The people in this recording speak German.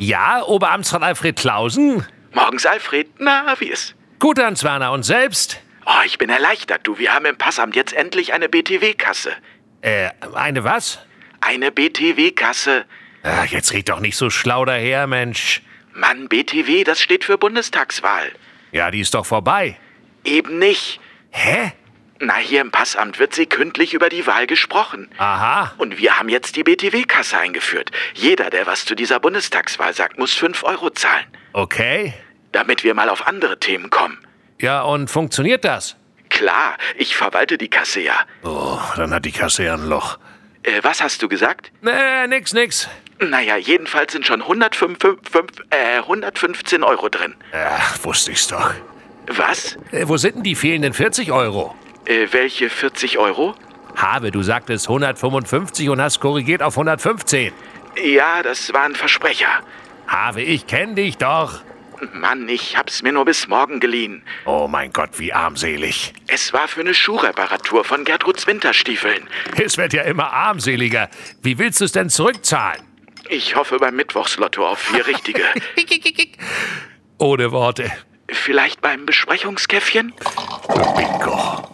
Ja, Oberamtsrat Alfred Clausen? Morgens, Alfred. Na, wie ist? Gut, Hans-Werner. Und selbst? Oh, ich bin erleichtert, du. Wir haben im Passamt jetzt endlich eine BTW-Kasse. Eine was? Eine BTW-Kasse. Ach, jetzt red doch nicht so schlau daher, Mensch. Mann, BTW, das steht für Bundestagswahl. Ja, die ist doch vorbei. Eben nicht. Hä? Na, hier im Passamt wird sekündlich über die Wahl gesprochen. Aha. Und wir haben jetzt die BTW-Kasse eingeführt. Jeder, der was zu dieser Bundestagswahl sagt, muss 5 Euro zahlen. Okay. Damit wir mal auf andere Themen kommen. Ja, und funktioniert das? Klar, ich verwalte die Kasse ja. Oh, dann hat die Kasse ja ein Loch. Was hast du gesagt? Nix. Naja, jedenfalls sind schon 115 Euro drin. Ach, wusste ich's doch. Was? Wo sind denn die fehlenden 40 Euro? Welche 40 Euro? Habe, du sagtest 155 und hast korrigiert auf 115. Ja, das war ein Versprecher. Habe, ich kenn dich doch. Mann, ich hab's mir nur bis morgen geliehen. Oh mein Gott, wie armselig. Es war für eine Schuhreparatur von Gertruds Winterstiefeln. Es wird ja immer armseliger. Wie willst du es denn zurückzahlen? Ich hoffe beim Mittwochslotto auf 4 richtige. Ohne Worte. Vielleicht beim Besprechungskäffchen? Bingo.